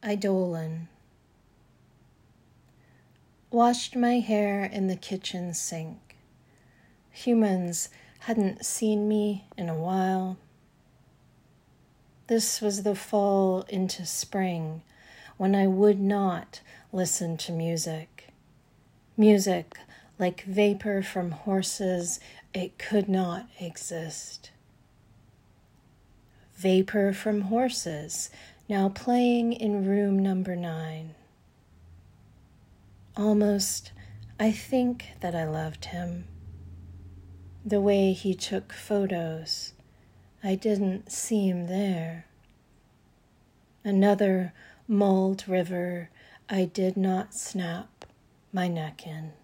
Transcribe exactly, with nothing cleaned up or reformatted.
Eidolon. Washed my hair in the kitchen sink. Humans hadn't seen me in a while. This was the fall into spring, when I would not listen to music. Music like vapor from horses, it could not exist. Vapor from horses, now playing in room number nine. Almost, I think that I loved him. The way he took photos, I didn't seem there. Another mulled river I did not snap my neck in.